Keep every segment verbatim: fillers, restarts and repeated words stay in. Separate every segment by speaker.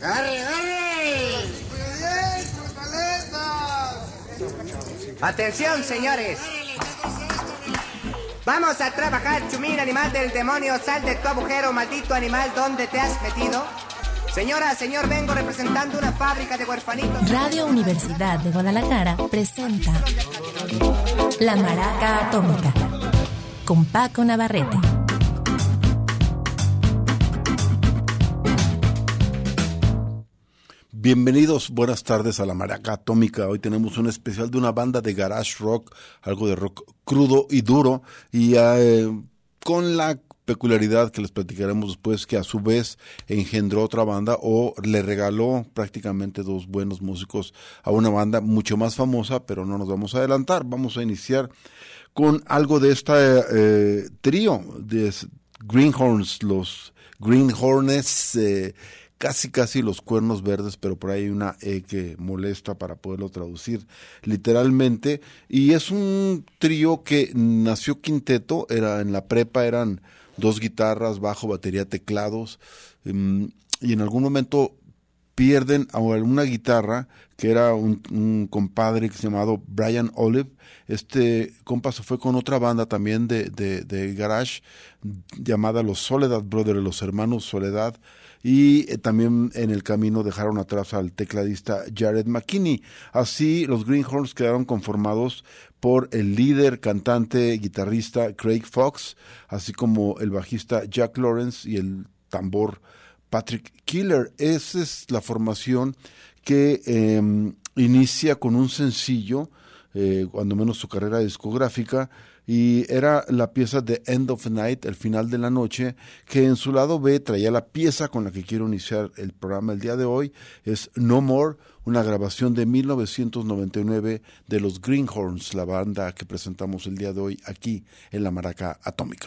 Speaker 1: ¡Arre, arre!
Speaker 2: Atención, señores. Vamos a trabajar, chumín, animal del demonio. Sal de tu agujero, maldito animal. ¿Dónde te has metido? Señora, señor, vengo representando una fábrica de huerfanitos.
Speaker 3: Radio Universidad de Guadalajara presenta La Maraca Atómica con Paco Navarrete.
Speaker 4: Bienvenidos, buenas tardes a La Maraca Atómica. Hoy tenemos un especial de una banda de garage rock, algo de rock crudo y duro, y eh, con la peculiaridad que les platicaremos después, que a su vez engendró otra banda o le regaló prácticamente dos buenos músicos a una banda mucho más famosa, pero no nos vamos a adelantar. Vamos a iniciar con algo de esta eh, trío de Greenhorns, los Greenhornes, eh, casi casi los cuernos verdes, pero por ahí hay una E que molesta para poderlo traducir literalmente, y es un trío que nació quinteto, era en la prepa, eran dos guitarras, bajo, batería, teclados, um, y en algún momento pierden a una guitarra que era un, un compadre que se llamaba Brian Olive. Este compa se fue con otra banda también de, de, de garage llamada los Soledad Brothers, los hermanos Soledad, y eh, también en el camino dejaron atrás al tecladista Jared McKinney. Así los Greenhorns quedaron conformados por el líder, cantante, guitarrista Craig Fox, así como el bajista Jack Lawrence y el tambor Patrick Killer. Esa es la formación que eh, inicia con un sencillo, eh, cuando menos su carrera discográfica, y era la pieza de End of the Night, el final de la noche, que en su lado B traía la pieza con la que quiero iniciar el programa el día de hoy, es No More, una grabación de mil novecientos noventa y nueve de los Greenhorns, la banda que presentamos el día de hoy aquí en La Maraca Atómica.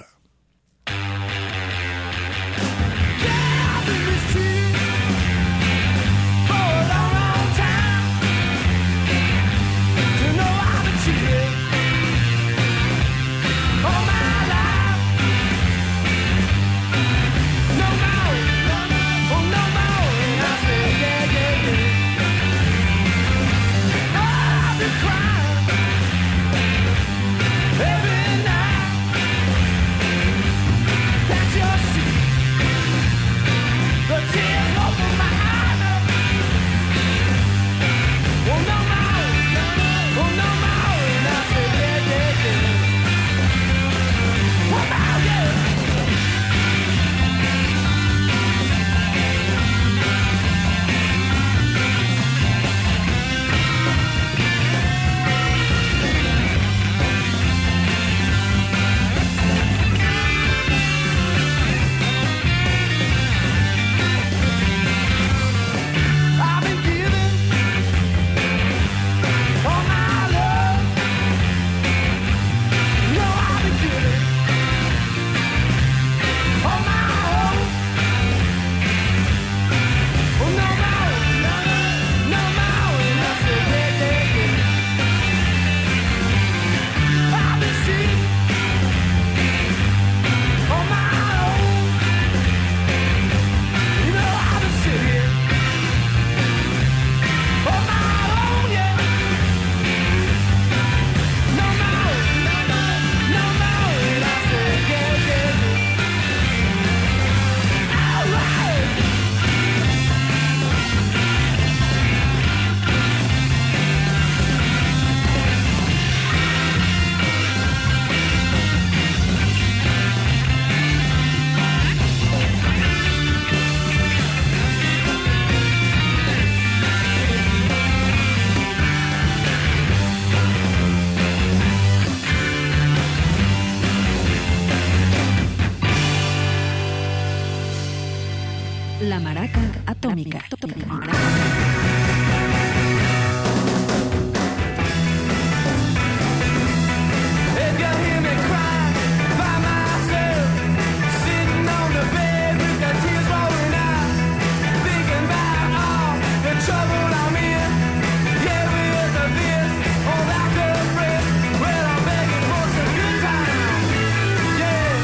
Speaker 3: La Maraca Atómica.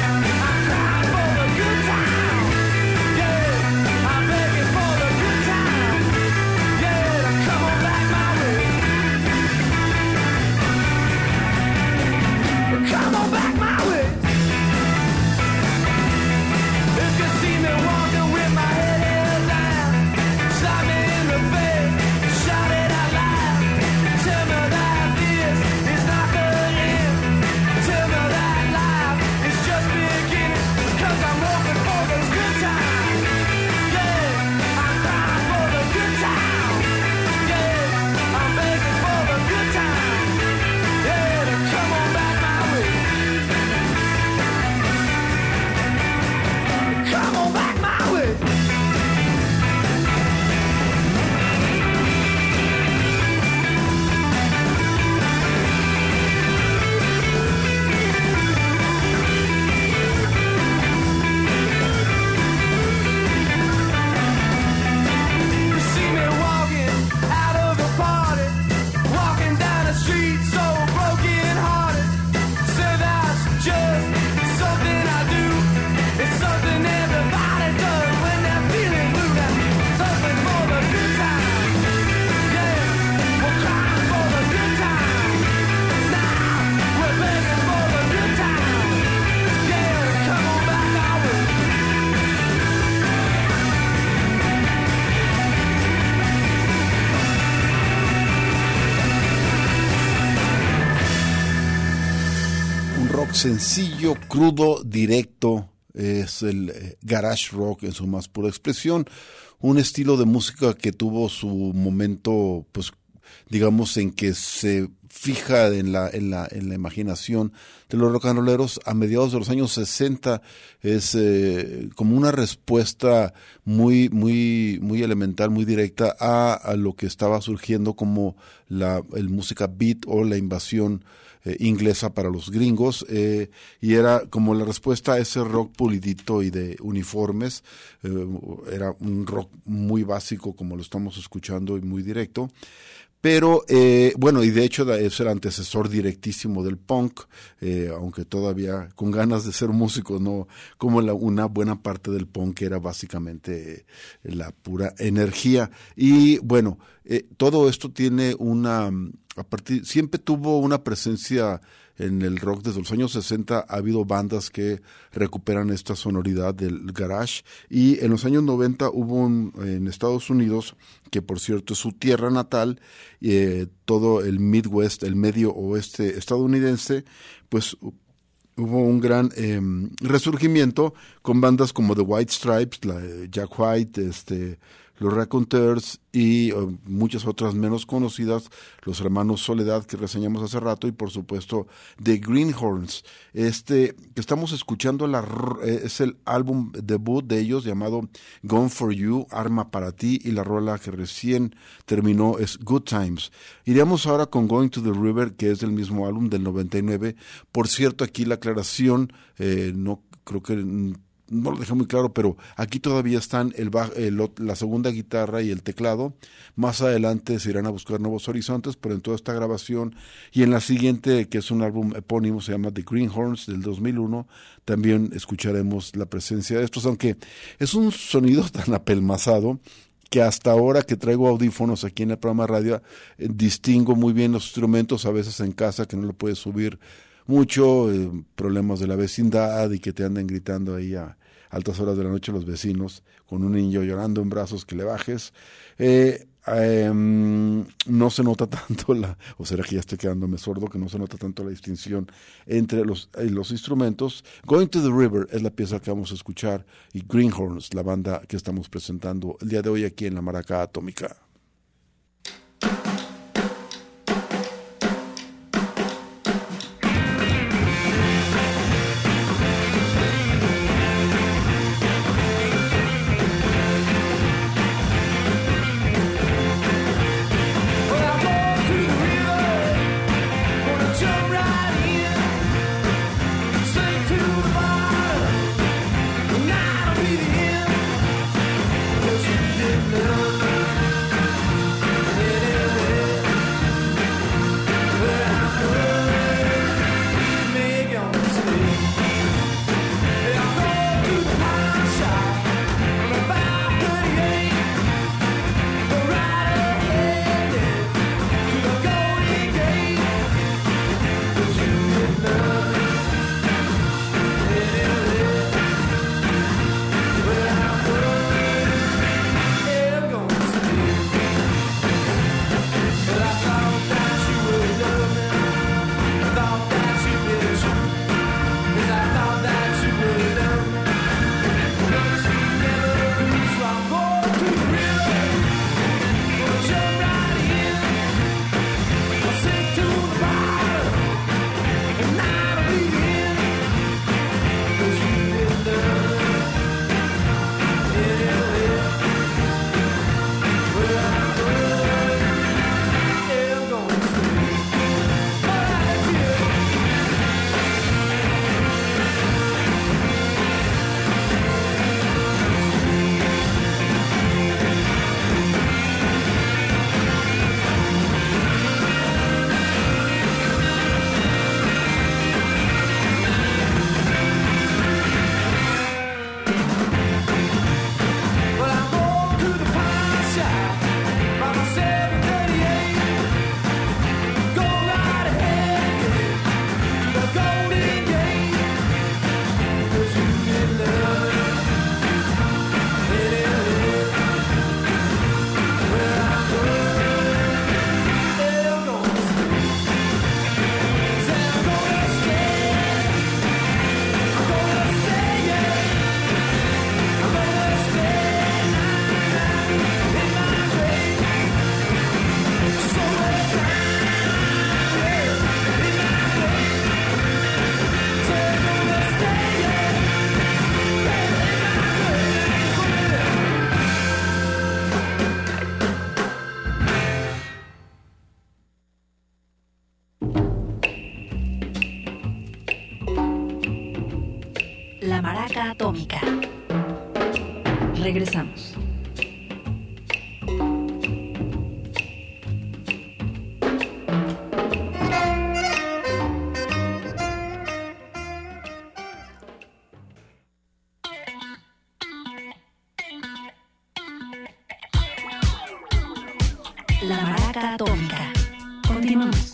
Speaker 5: Good time.
Speaker 4: sencillo, crudo, directo, es el eh, garage rock en su más pura expresión, un estilo de música que tuvo su momento, pues, digamos, en que se fija en la, en la, en la imaginación de los rock and rolleros a mediados de los años sesenta. Es eh, como una respuesta muy, muy, muy elemental, muy directa a, a lo que estaba surgiendo como la el música beat o la invasión eh, inglesa para los gringos, eh, y era como la respuesta a ese rock pulidito y de uniformes. Eh, era un rock muy básico como lo estamos escuchando y muy directo. Pero, eh, bueno, y de hecho es el antecesor directísimo del punk, eh, aunque todavía con ganas de ser músico, no, como la, una buena parte del punk era básicamente eh, la pura energía. Y bueno, eh, todo esto tiene una, a partir, siempre tuvo una presencia en el rock desde los años sesenta. Ha habido bandas que recuperan esta sonoridad del garage, y en los años noventa hubo un, en Estados Unidos, que por cierto es su tierra natal, eh, todo el Midwest, el medio oeste estadounidense, pues hubo un gran eh, resurgimiento con bandas como The White Stripes, la, Jack White, este, los Raconteurs y uh, muchas otras menos conocidas, los hermanos Soledad que reseñamos hace rato, y por supuesto The Greenhorns. Este que estamos escuchando la, es el álbum debut de ellos llamado Gone for You, Arma para ti, y la rola que recién terminó es Good Times. Iríamos ahora con Going to the River, que es del mismo álbum del noventa y nueve. Por cierto, aquí la aclaración, eh, no creo que no lo dejé muy claro, pero aquí todavía están el, el, la segunda guitarra y el teclado. Más adelante se irán a buscar nuevos horizontes, pero en toda esta grabación y en la siguiente, que es un álbum epónimo, se llama The Greenhorns del dos mil uno, también escucharemos la presencia de estos, aunque es un sonido tan apelmazado que hasta ahora que traigo audífonos aquí en el programa de radio, eh, distingo muy bien los instrumentos, a veces en casa que no lo puedes subir mucho, eh, problemas de la vecindad y que te anden gritando ahí a altas horas de la noche los vecinos con un niño llorando en brazos, que le bajes. Eh, eh, no se nota tanto la, o será que ya estoy quedándome sordo, que no se nota tanto la distinción entre los, eh, los instrumentos. Going to the River es la pieza que vamos a escuchar, y Greenhorns, la banda que estamos presentando el día de hoy aquí en la Maraca Atómica.
Speaker 1: Love
Speaker 3: Maraca Atómica. Regresamos. La Maraca Atómica. Continuamos.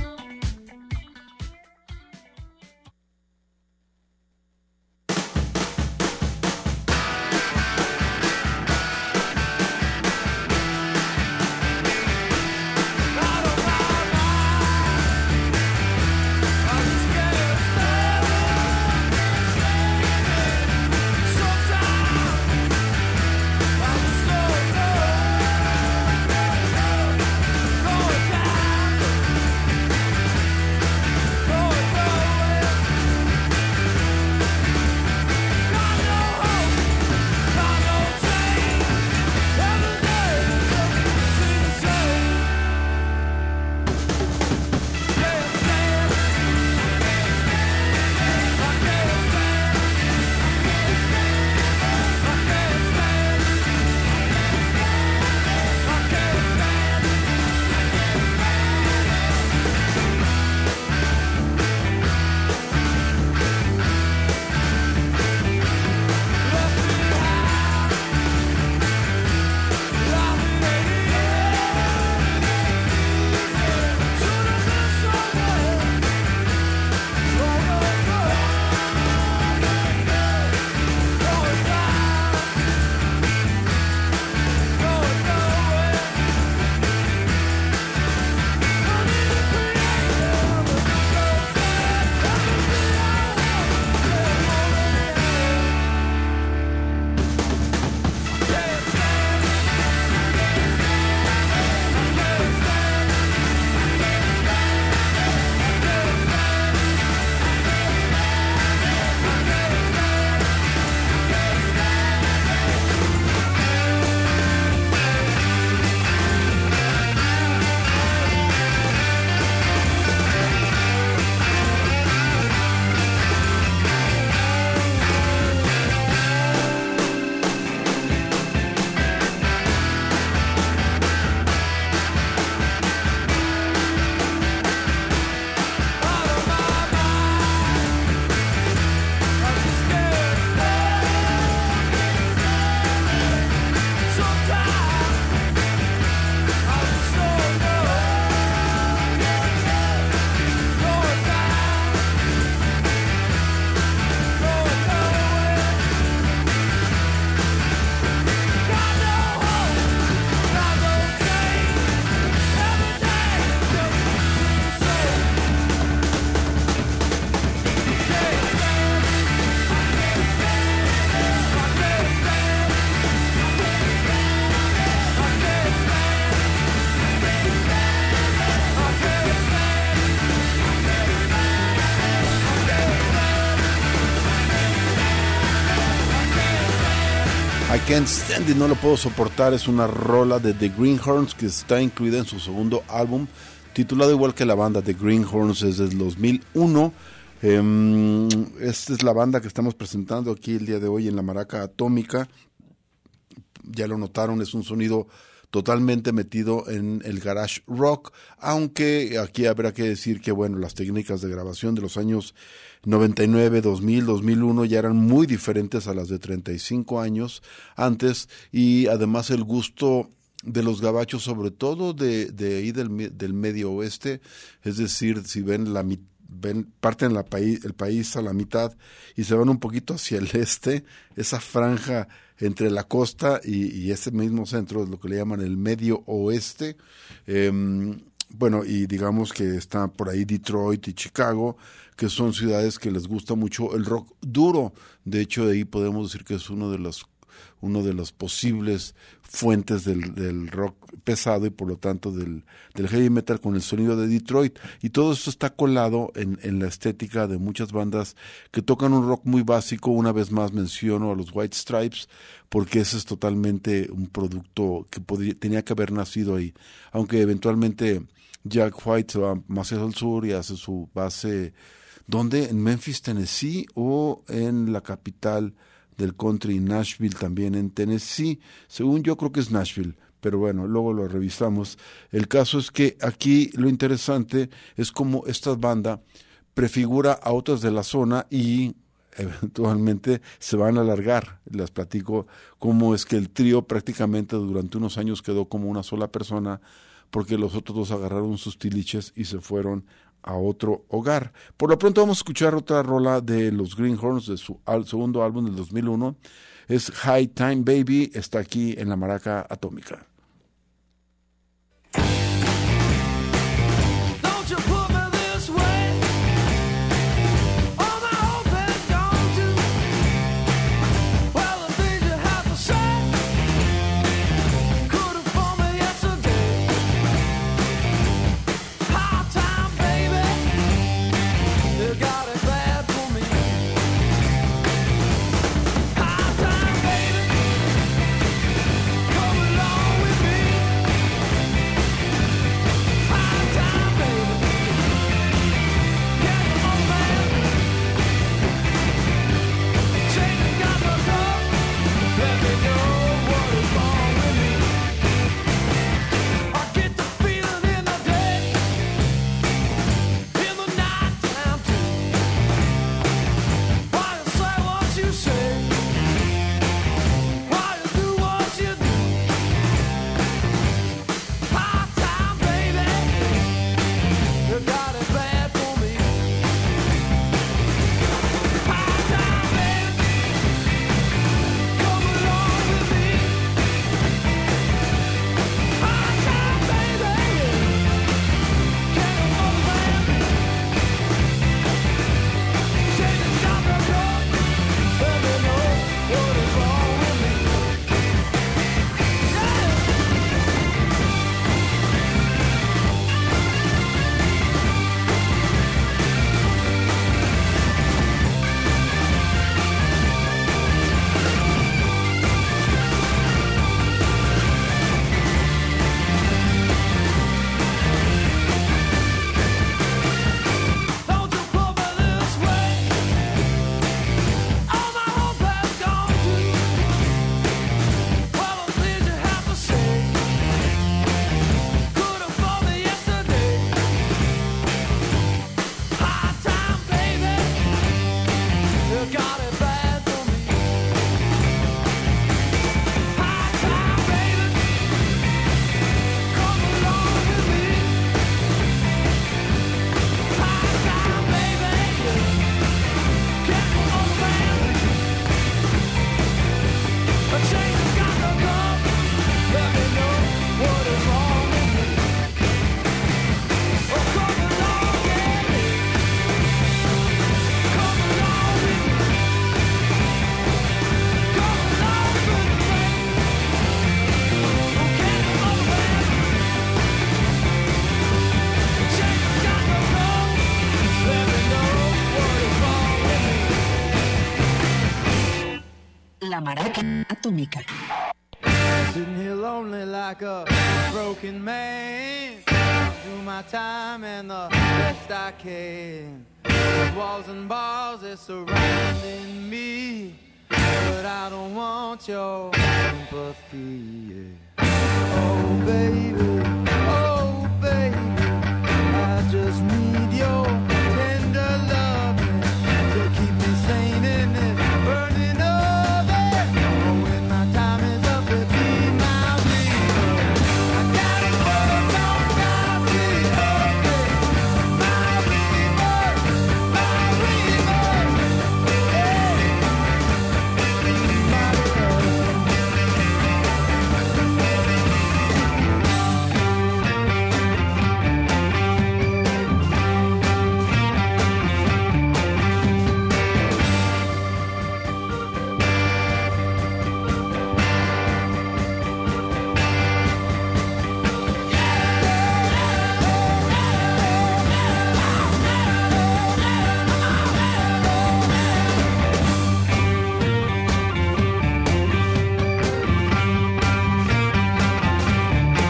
Speaker 4: I Can't Stand It, no lo puedo soportar, es una rola de The Greenhorns que está incluida en su segundo álbum, titulado igual que la banda. The Greenhorns es del dos mil uno. Eh, esta es la banda que estamos presentando aquí el día de hoy en la Maraca Atómica. Ya lo notaron, es un sonido totalmente metido en el garage rock, aunque aquí habrá que decir que bueno, las técnicas de grabación de los años noventa y nueve, dos mil, dos mil uno ya eran muy diferentes a las de treinta y cinco años antes, y además el gusto de los gabachos, sobre todo de, de ahí del, del medio oeste, es decir, si ven la mitad, ven, parten la país, el país a la mitad y se van un poquito hacia el este, esa franja entre la costa y, y ese mismo centro es lo que le llaman el medio oeste. Eh, bueno, y digamos que está por ahí Detroit y Chicago, que son ciudades que les gusta mucho el rock duro. De hecho, de ahí podemos decir que es uno de los uno de las posibles fuentes del, del rock pesado y por lo tanto del, del heavy metal con el sonido de Detroit. Y todo esto está colado en, en la estética de muchas bandas que tocan un rock muy básico. Una vez más menciono a los White Stripes, porque ese es totalmente un producto que podría, tenía que haber nacido ahí. Aunque eventualmente Jack White se va más hacia el sur y hace su base ¿Dónde? ¿En Memphis, Tennessee o en la capital del country, Nashville, también en Tennessee? Según yo creo que es Nashville, pero bueno, luego lo revisamos. El caso es que aquí lo interesante es cómo esta banda prefigura a otras de la zona y eventualmente se van a alargar. Les platico cómo es que el trío prácticamente durante unos años quedó como una sola persona, porque los otros dos agarraron sus tiliches y se fueron a otro hogar. Por lo pronto vamos a escuchar otra rola de los Greenhorns, de su al, segundo álbum del dos mil uno. Es High Time Baby, está aquí en la Maraca Atómica.
Speaker 3: La Maraca Atómica.
Speaker 1: Sitting here lonely like a broken man, do my time and the best I can. Walls and bars are surrounding me, but I don't want your sympathy. Oh baby, oh baby, I just need your tender love to keep me sane in this burning oven. Oh, when my time is up, it be my reason. I gotta work on my reason, my reason, my reason. Hey, my love.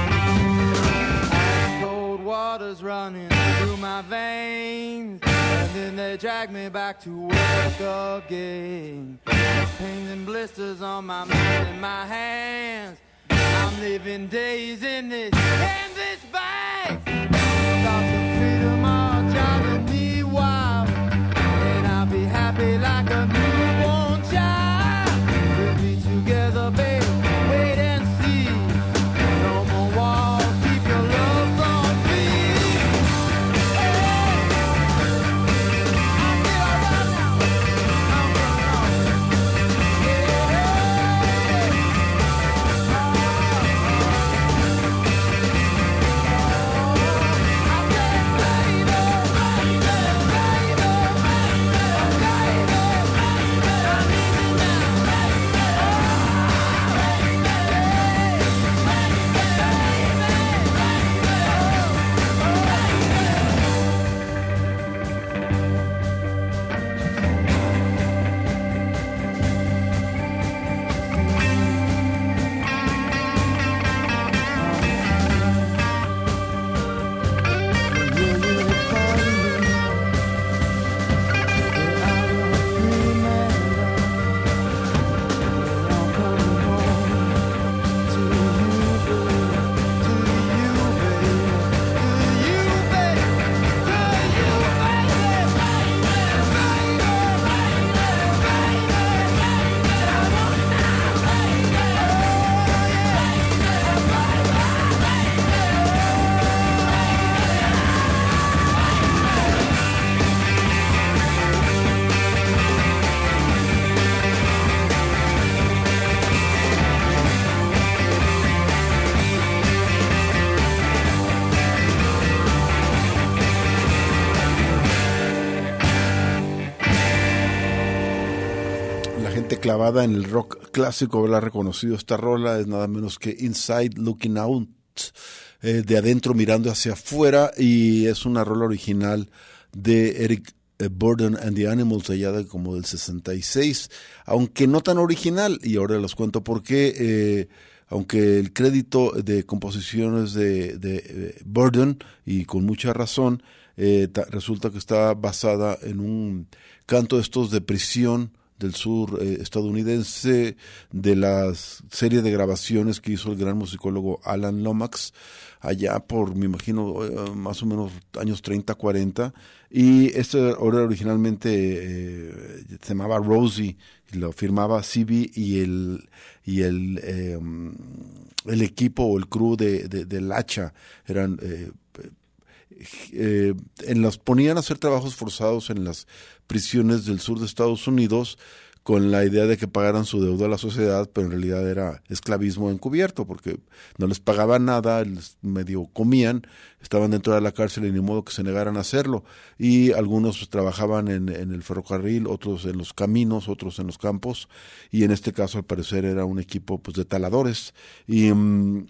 Speaker 1: Cold water's running through my veins, and then they drag me back to work again. Pains and blisters on my mind and my hands. I'm living days in this, in this bag. Thoughts of freedom are driving me wild, and I'll be happy like a newborn child. We'll be together, babe, wait and see. No more walls, keep your love from me. Hey, I feel alright now. I'm alright. Yeah.
Speaker 4: Clavada en el rock clásico habrá reconocido esta rola, es nada menos que Inside Looking Out, eh, de adentro mirando hacia afuera, y es una rola original de Eric eh, Burdon and the Animals, allá de como del sesenta y seis, aunque no tan original, y ahora les cuento por qué. Eh, aunque el crédito de composiciones de, de eh, Burdon, y con mucha razón, eh, ta, resulta que está basada en un canto de estos de prisión del sur eh, estadounidense, de la serie de grabaciones que hizo el gran musicólogo Alan Lomax, allá por, me imagino, eh, más o menos años treinta, cuarenta, y este era originalmente, eh, se llamaba Rosie, y lo firmaba C B, y el y el eh, el equipo o el crew de, de, del Hacha eran eh, Eh, en las ponían a hacer trabajos forzados en las prisiones del sur de Estados Unidos con la idea de que pagaran su deuda a la sociedad, pero en realidad era esclavismo encubierto, porque no les pagaban nada, les medio comían, estaban dentro de la cárcel y ni modo que se negaran a hacerlo, y algunos pues, trabajaban en, en el ferrocarril, otros en los caminos, otros en los campos, y en este caso al parecer era un equipo pues de taladores, y um,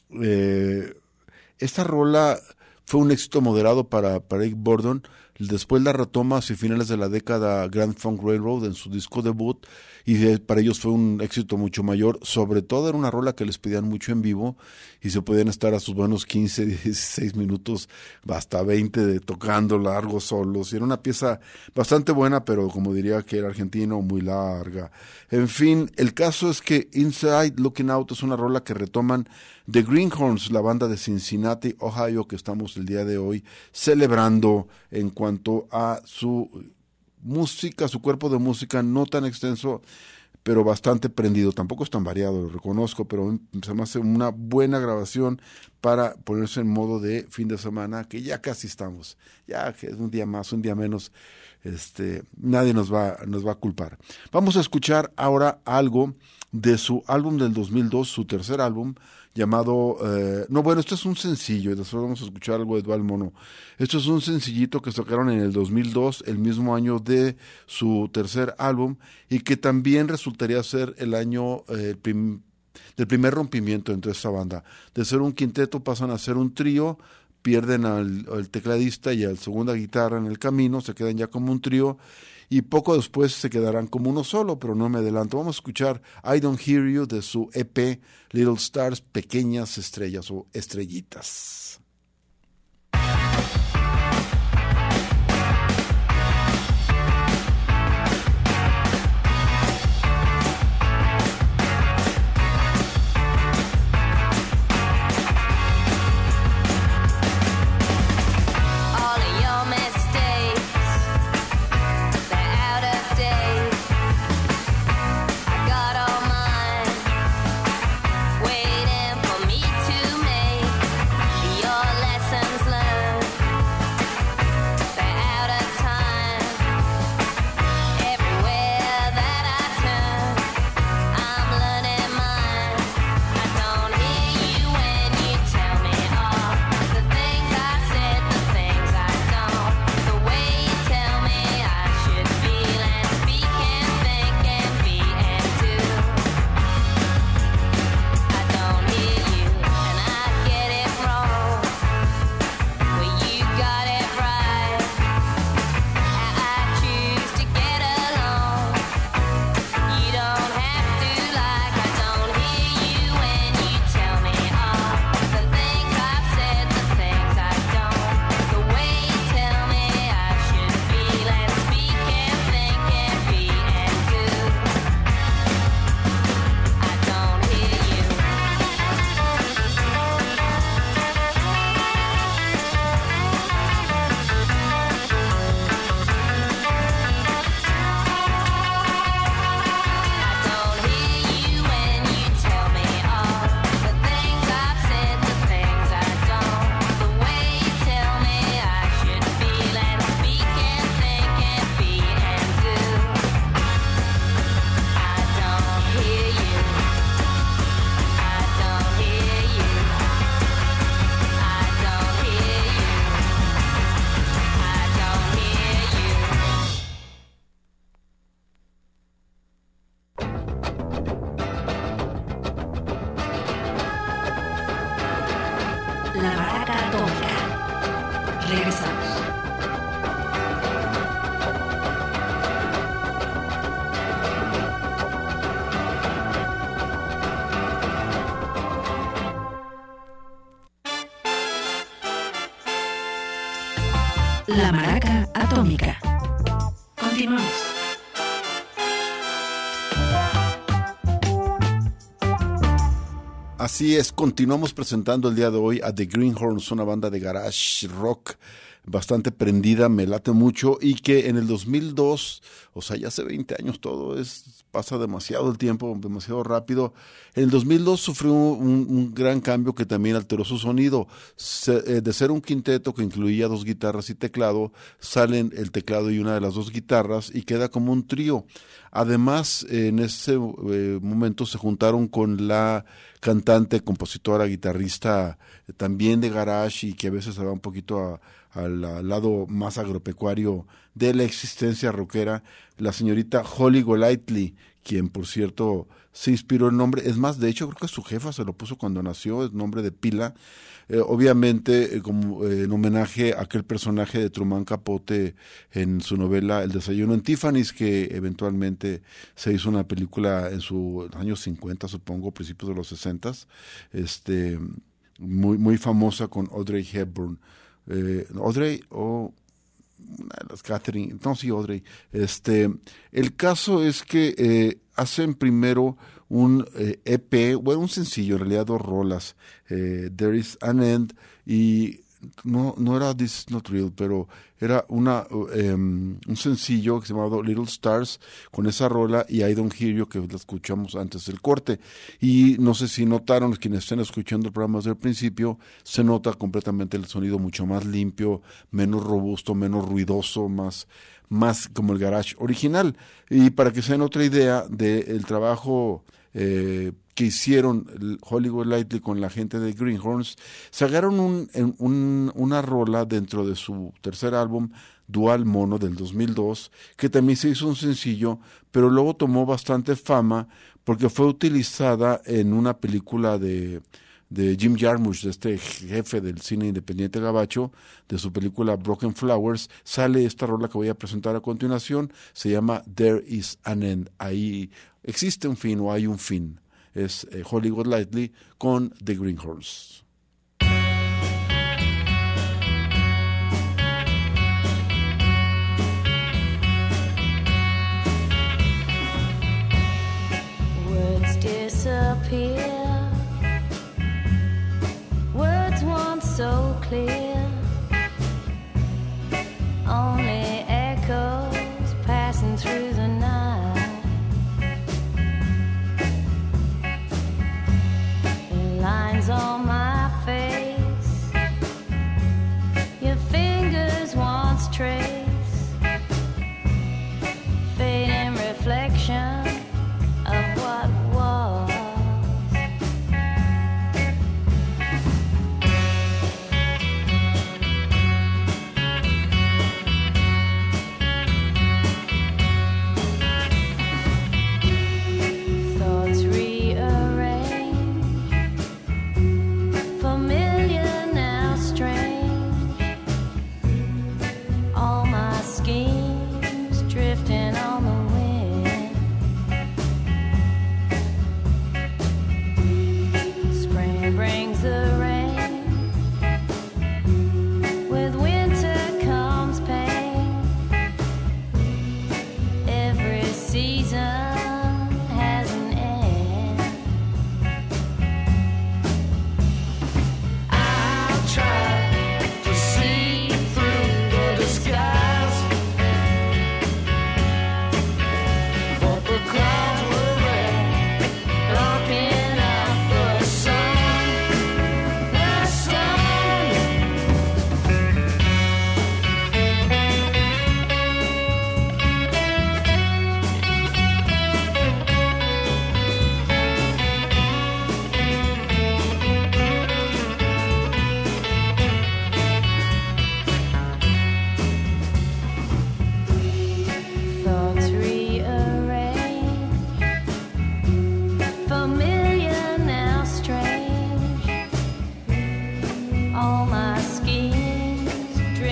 Speaker 4: eh, esta rola fue un éxito moderado para, para Eric Burdon. Después la retoma hacia finales de la década Grand Funk Railroad en su disco debut, y de, para ellos fue un éxito mucho mayor. Sobre todo era una rola que les pedían mucho en vivo y se podían estar a sus buenos quince, dieciséis minutos, hasta veinte de tocando largos solos. Y era una pieza bastante buena, pero como diría que era argentino, muy larga. En fin, el caso es que Inside Looking Out es una rola que retoman The Greenhorns, la banda de Cincinnati, Ohio, que estamos el día de hoy celebrando en cuanto a su música, su cuerpo de música, no tan extenso, pero bastante prendido. Tampoco es tan variado, lo reconozco, pero se me hace una buena grabación para ponerse en modo de fin de semana, que ya casi estamos, ya que es un día más, un día menos, este, nadie nos va, nos va a culpar. Vamos a escuchar ahora algo de su álbum del dos mil dos, su tercer álbum, llamado, eh, no, bueno, esto es un sencillo, y después vamos a escuchar algo de Dual Mono. Esto es un sencillito que sacaron en el dos mil dos, el mismo año de su tercer álbum, y que también resultaría ser el año eh, prim, del primer rompimiento entre esta banda. De ser un quinteto pasan a ser un trío, pierden al, al tecladista y al segunda guitarra en el camino, se quedan ya como un trío, y poco después se quedarán como uno solo, pero no me adelanto. Vamos a escuchar I Don't Hear You de su E P Little Stars, Pequeñas Estrellas o Estrellitas.
Speaker 3: Regresamos. La Maraca Atómica. Continuamos.
Speaker 4: Así es, continuamos presentando el día de hoy a The Greenhorns, una banda de garage rock bastante prendida, me late mucho, y que en el dos mil dos, o sea, ya hace veinte años, todo es pasa demasiado el tiempo, demasiado rápido. En el dos mil dos sufrió un, un gran cambio que también alteró su sonido. Se, eh, de ser un quinteto que incluía dos guitarras y teclado, salen el teclado y una de las dos guitarras y queda como un trío. Además, en ese eh, momento se juntaron con la cantante, compositora, guitarrista, eh, también de garage y que a veces se va un poquito a, al, al lado más agropecuario de la existencia rockera, la señorita Holly Golightly, quien por cierto se inspiró el nombre, es más, de hecho creo que su jefa se lo puso cuando nació, es nombre de pila, eh, obviamente eh, como eh, en homenaje a aquel personaje de Truman Capote en su novela El desayuno en Tiffany's, que eventualmente se hizo una película en sus años cincuenta, supongo, principios de los sesenta, este, muy, muy famosa con Audrey Hepburn. Eh, Audrey o... una de las Catherine, no, sí, Audrey. Este, el caso es que eh, hacen primero un eh, E P, bueno, un sencillo, en realidad dos rolas, eh, There Is an End, y no, no era This Is Not Real, pero era una um, un sencillo que se llamaba Little Stars, con esa rola y I Don't Hear You, que la escuchamos antes del corte. Y no sé si notaron, quienes estén escuchando el programa desde el principio, se nota completamente el sonido mucho más limpio, menos robusto, menos ruidoso, más, más como el garage original. Y para que se den otra idea del trabajo eh, que hicieron Holly Golightly con la gente de Greenhorns, sacaron un, un, una rola dentro de su tercer álbum, Dual Mono, del dos mil dos, que también se hizo un sencillo, pero luego tomó bastante fama porque fue utilizada en una película de, de Jim Jarmusch, de este jefe del cine independiente gabacho, de su película Broken Flowers. Sale esta rola que voy a presentar a continuación, se llama There Is an End. Ahí existe un fin o hay un fin. Es eh, Holly Golightly con The Greenhorns.
Speaker 5: Words disappear, words once so clear, only echoes passing through the night. Lines on my face, your fingers once trace, fading reflection of what was. Thoughts rearrange, familiar now strange, all my schemes drifting on the wind. Spring brings the rain, with winter comes pain. Every season has an end. I'll try to see through the disguise, but the clouds were red, blocking out the sun, the sun. Thoughts rearrange, familiar now strange, all my schemes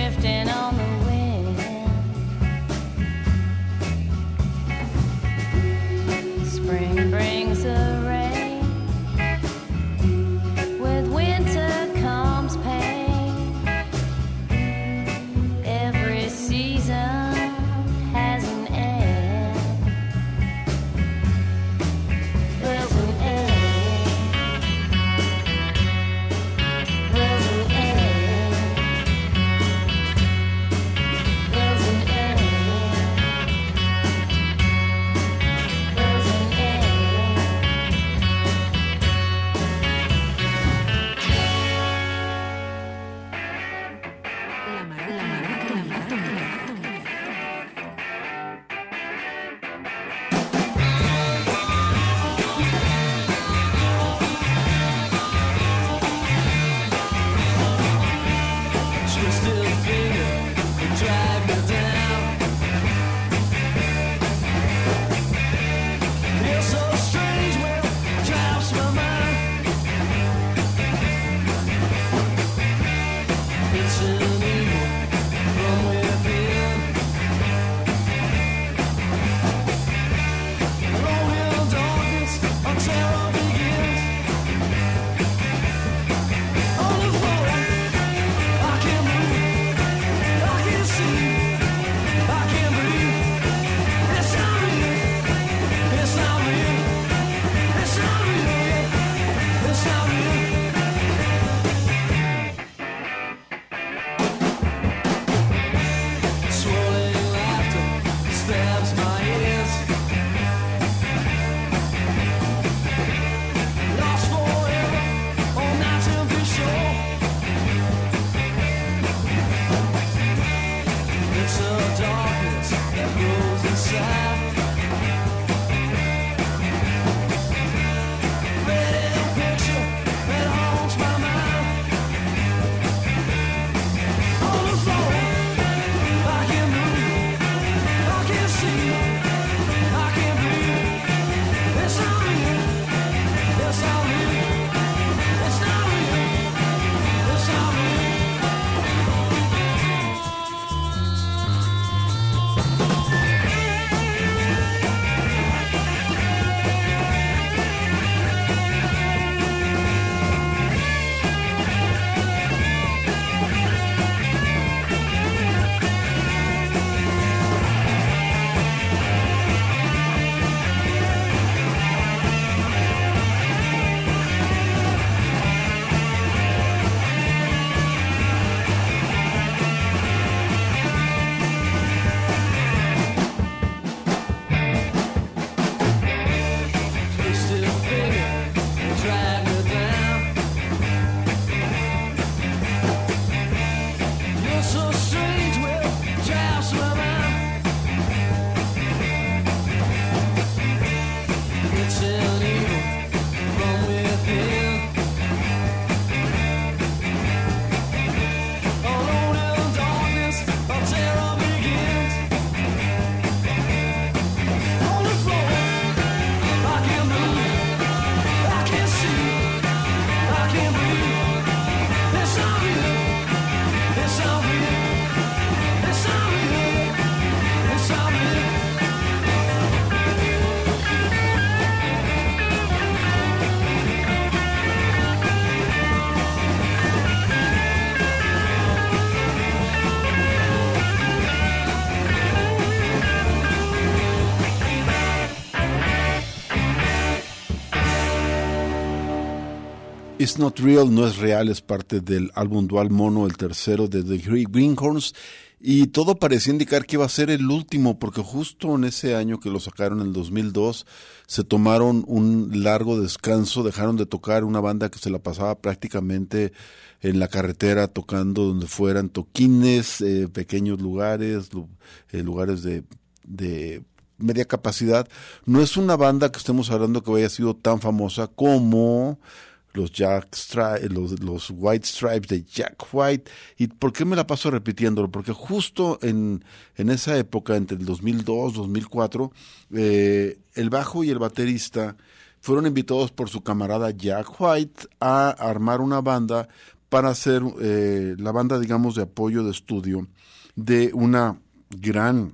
Speaker 4: It's Not Real, no es real, es parte del álbum Dual Mono, el tercero de The Greenhorns, y todo parecía indicar que iba a ser el último, porque justo en ese año que lo sacaron, en el dos mil dos, se tomaron un largo descanso, dejaron de tocar, una banda que se la pasaba prácticamente en la carretera, tocando donde fueran, toquines, eh, pequeños lugares, eh, lugares de, de media capacidad. No es una banda que estemos hablando que haya sido tan famosa como los Jack Stri- los, los White Stripes de Jack White. ¿Y por qué me la paso repitiéndolo? Porque justo en, en esa época, entre el dos mil dos, dos mil cuatro, eh, el bajo y el baterista fueron invitados por su camarada Jack White a armar una banda para hacer eh, la banda, digamos, de apoyo de estudio de una gran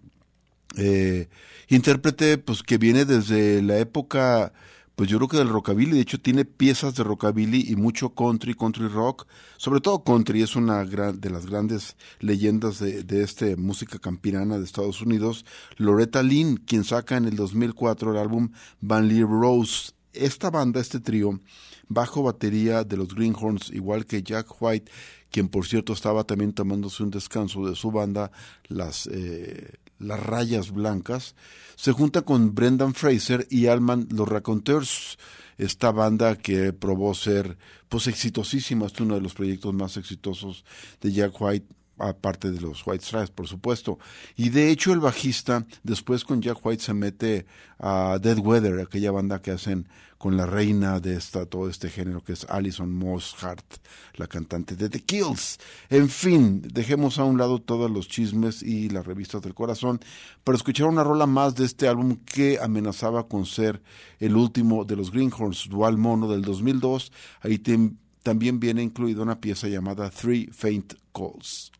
Speaker 4: eh, intérprete, pues, que viene desde la época, pues yo creo que del rockabilly. De hecho tiene piezas de rockabilly y mucho country, country rock, sobre todo country. Es una gran, de las grandes leyendas de, de esta música campirana de Estados Unidos, Loretta Lynn, quien saca en el dos mil cuatro el álbum Van Leer Rose. Esta banda, este trío, bajo, batería de los Greenhorns, igual que Jack White, quien por cierto estaba también tomándose un descanso de su banda, las, eh, las Rayas Blancas, se junta con Brendan Fraser y Allman los Raconteurs, esta banda que probó ser pues exitosísima. Es uno de los proyectos más exitosos de Jack White, aparte de los White Stripes, por supuesto. Y de hecho el bajista, después con Jack White, se mete a Dead Weather, aquella banda que hacen con la reina de esta, todo este género, que es Alison Moss Hart, la cantante de The Kills. En fin, dejemos a un lado todos los chismes y las revistas del corazón para escuchar una rola más de este álbum que amenazaba con ser el último de los Greenhorns, Dual Mono del dos mil dos. Ahí te, también viene incluida una pieza llamada Three Faint Calls.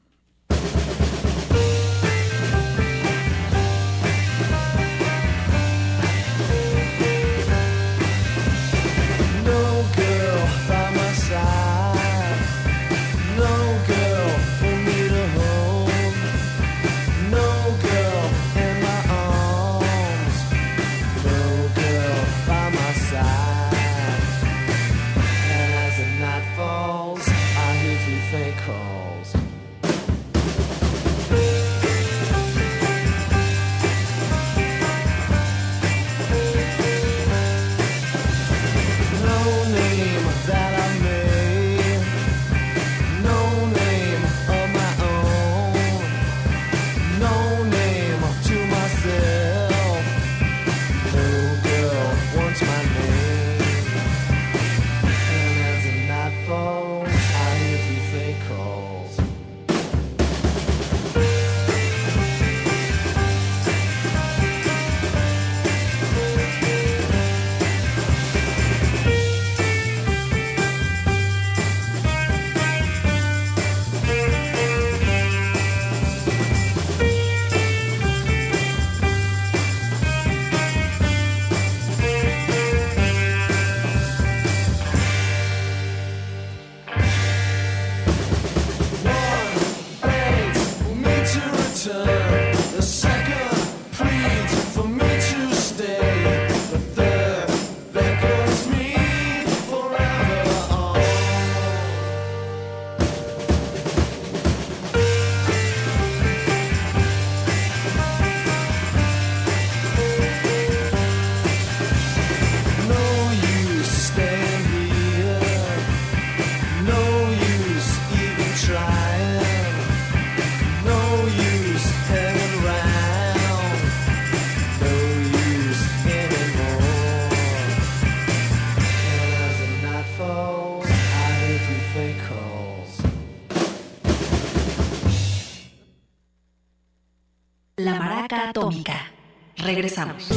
Speaker 3: La Maraca Atómica. Regresamos.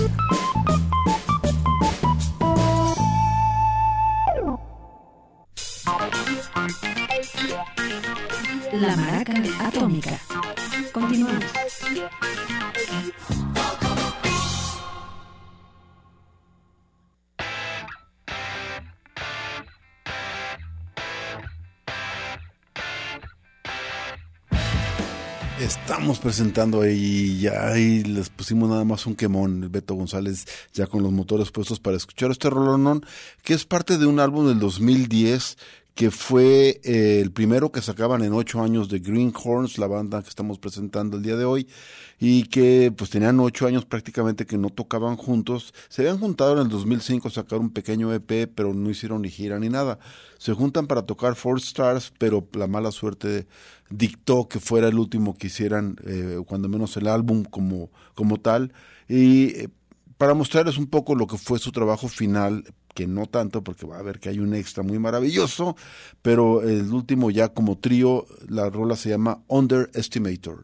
Speaker 3: La Maraca Atómica. Continuamos.
Speaker 4: Estamos presentando ahí ya y les pusimos nada más un quemón, el Beto González ya con los motores puestos para escuchar este rolonón, que es parte de un álbum del dos mil diez que fue eh, el primero que sacaban en ocho años de Greenhorns, la banda que estamos presentando el día de hoy, y que pues tenían ocho años prácticamente que no tocaban juntos. Se habían juntado en el dos mil cinco a sacar un pequeño E P, pero no hicieron ni gira ni nada. Se juntan para tocar Four Stars, pero la mala suerte dictó que fuera el último que hicieran, eh, cuando menos el álbum como, como tal, y eh, para mostrarles un poco lo que fue su trabajo final, que no tanto, porque va a ver que hay un extra muy maravilloso, pero el último ya como trío, la rola se llama Underestimator.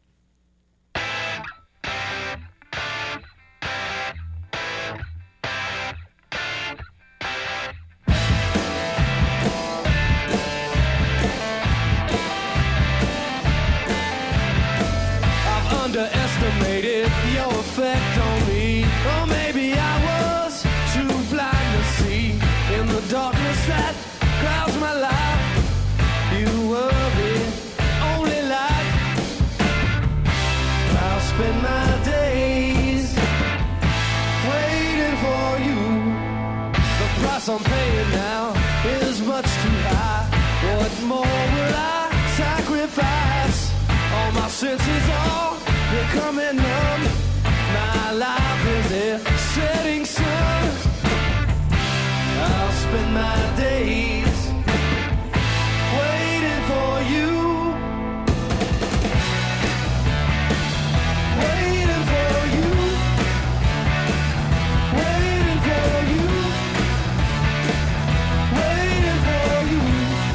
Speaker 1: Underestimated your effect on me. Or maybe I was too blind to see. In the darkness that clouds my life, you were the only light. I'll spend my days waiting for you. The price I'm paying now is much too high. What more will I sacrifice? All my senses are becoming numb. My life is a setting sun. I'll spend my days waiting for you. Waiting for you. Waiting for you. Waiting for you.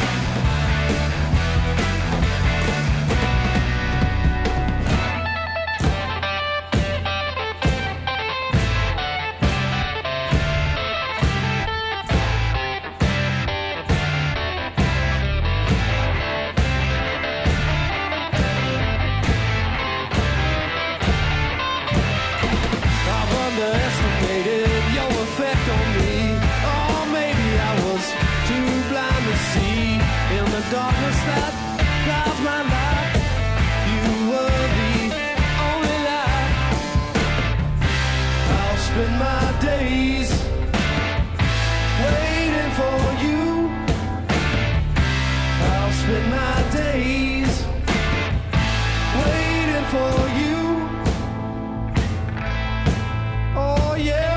Speaker 1: Darkness that clouds my life, you were the only light. I'll spend my days waiting for you. I'll spend my days waiting for you. Oh yeah.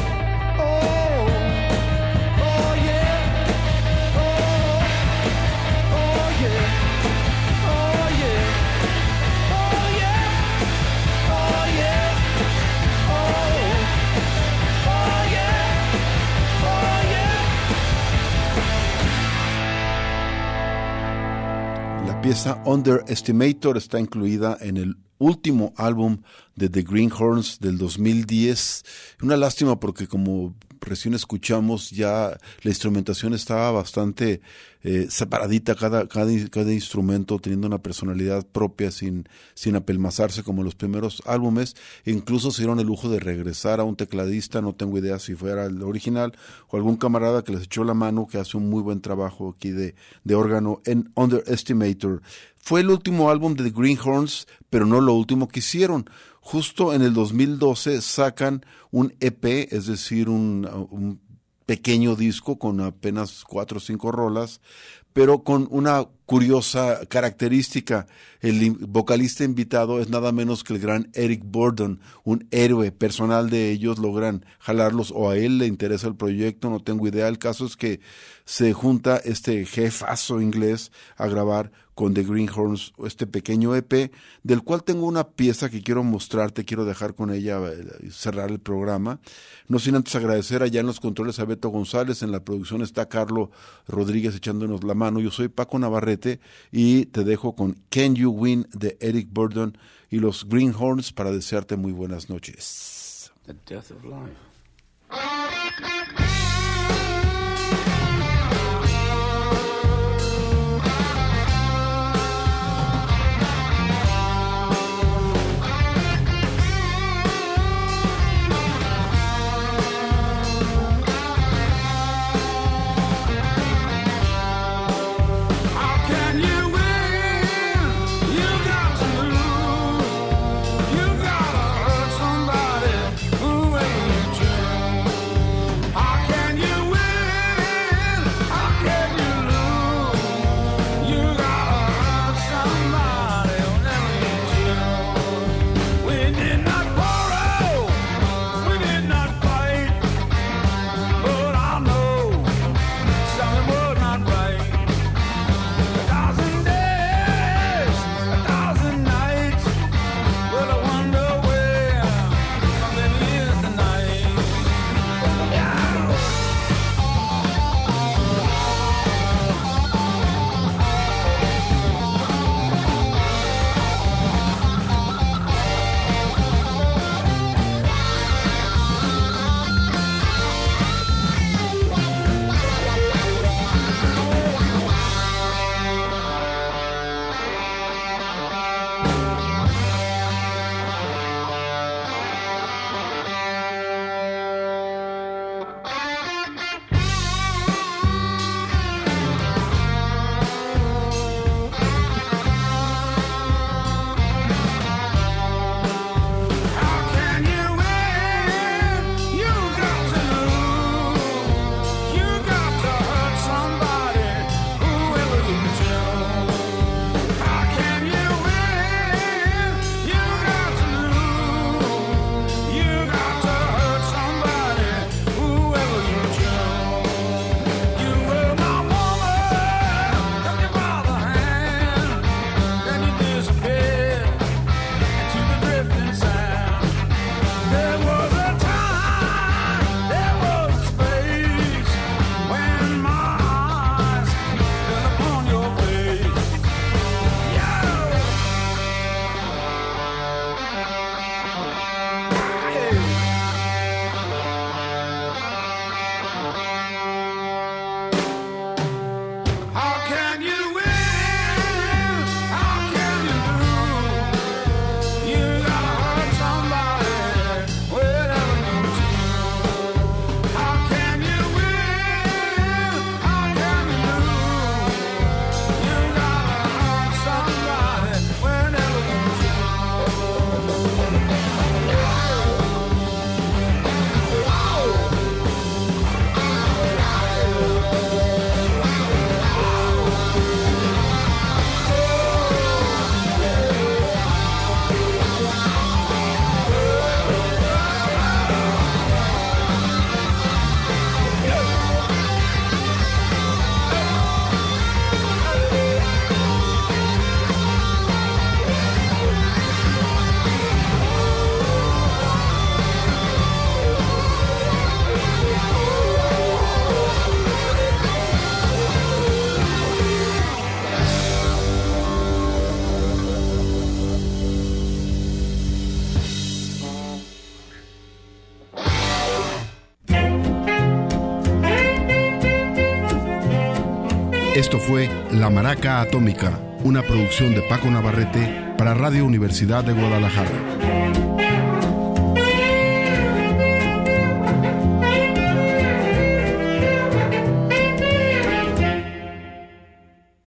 Speaker 4: La pieza Underestimator está incluida en el último álbum de The Greenhorns del dos mil diez. Una lástima porque, como recién escuchamos, ya la instrumentación estaba bastante eh, separadita, cada, cada, cada instrumento teniendo una personalidad propia sin, sin apelmazarse como los primeros álbumes. E incluso se dieron el lujo de regresar a un tecladista, no tengo idea si fuera el original o algún camarada que les echó la mano, que hace un muy buen trabajo aquí de, de órgano en Underestimator. Fue el último álbum de The Greenhorns, pero no lo último que hicieron. Justo en el dos mil doce sacan un E P, es decir, un, un pequeño disco con apenas cuatro o cinco rolas, pero con una curiosa característica. El vocalista invitado es nada menos que el gran Eric Burdon, un héroe personal de ellos. Logran jalarlos, o a él le interesa el proyecto, no tengo idea. El caso es que se junta este jefazo inglés a grabar con The Greenhorns este pequeño E P, del cual tengo una pieza que quiero mostrarte, quiero dejar con ella y cerrar el programa. No sin antes agradecer allá en los controles a Beto González, en la producción está Carlos Rodríguez echándonos la mano. Yo soy Paco Navarrete y te dejo con Can You Win de Eric Burdon y los Greenhorns para desearte muy buenas noches.
Speaker 6: The death of life.
Speaker 1: How can you win? You got to lose.
Speaker 6: Esto fue La Maraca Atómica, una producción de Paco Navarrete para Radio Universidad de Guadalajara.